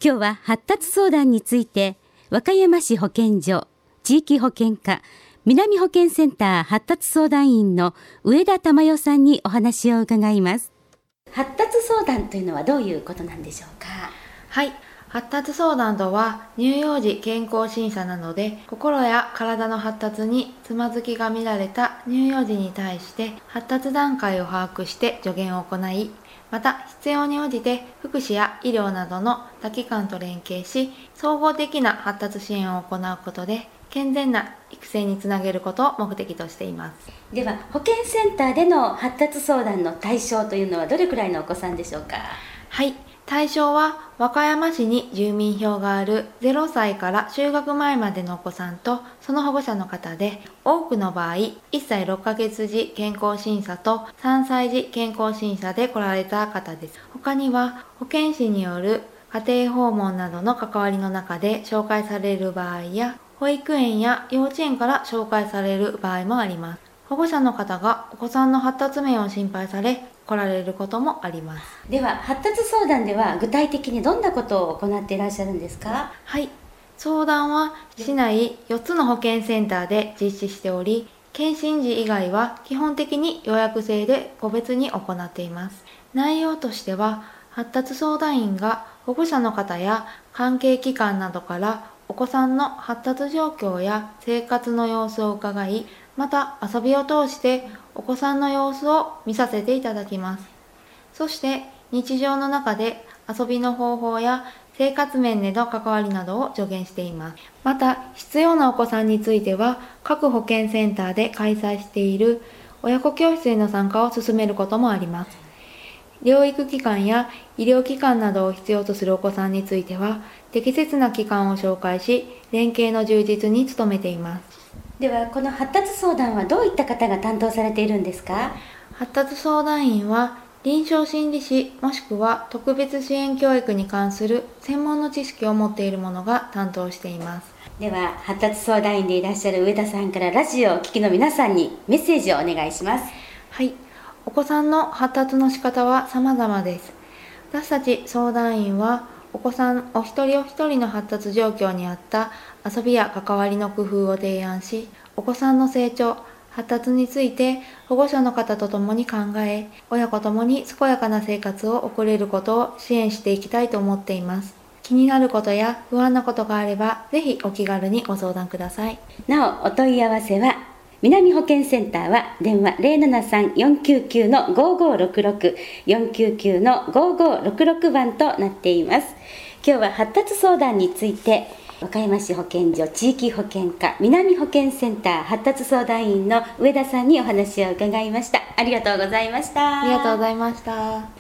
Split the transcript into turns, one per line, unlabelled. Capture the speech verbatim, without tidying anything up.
今日は発達相談について和歌山市保健所地域保健課南保健センター発達相談員の上田珠代さんにお話を伺います。発達相談というのはどういうことなんでしょうか？
はい、発達相談とは乳幼児健康審査などで心や体の発達につまずきが見られた乳幼児に対して発達段階を把握して助言を行い、また必要に応じて福祉や医療などの他機関と連携し総合的な発達支援を行うことで健全な育成につなげることを目的としています。
では保健センターでの発達相談の対象というのはどれくらいのお子さんでしょうか？
はい、対象は和歌山市に住民票があるゼロさいから就学前までのお子さんとその保護者の方で、多くの場合いっさいろっかげつ時健康審査とさんさい時健康審査で来られた方です。他には保健師による家庭訪問などの関わりの中で紹介される場合や、保育園や幼稚園から紹介される場合もあります。保護者の方がお子さんの発達面を心配され来られることもあります。
では発達相談では具体的にどんなことを行っていらっしゃるんですか？
はい、相談は市内よっつの保健センターで実施しており、検診時以外は基本的に予約制で個別に行っています。内容としては発達相談員が保護者の方や関係機関などからお子さんの発達状況や生活の様子を伺い、また遊びを通してお子さんの様子を見させていただきます。そして日常の中で遊びの方法や生活面での関わりなどを助言しています。また必要なお子さんについては各保健センターで開催している親子教室への参加を進めることもあります。療育機関や医療機関などを必要とするお子さんについては適切な機関を紹介し連携の充実に努めています。
ではこの発達相談はどういった方が担当されているんですか？
発達相談員は臨床心理士もしくは特別支援教育に関する専門の知識を持っている者が担当しています。
では発達相談員でいらっしゃる上田さんからラジオをお聞きの皆さんにメッセージをお願いします。
はい、お子さんの発達の仕方は様々です。私たち相談員はお子さんお一人お一人の発達状況に合った遊びや関わりの工夫を提案し、お子さんの成長、発達について保護者の方と共に考え、親子ともに健やかな生活を送れることを支援していきたいと思っています。気になることや不安なことがあれば、ぜひお気軽にご相談ください。
なお、お問い合わせは南保健センターは電話 ゼロななさん よんきゅうきゅう ごごろくろく よんきゅうきゅう ごごろくろく 番となっています。今日は発達相談について和歌山市保健所地域保健課南保健センター発達相談員の上田さんにお話を伺いました。ありがとうございました。
ありがとうございました。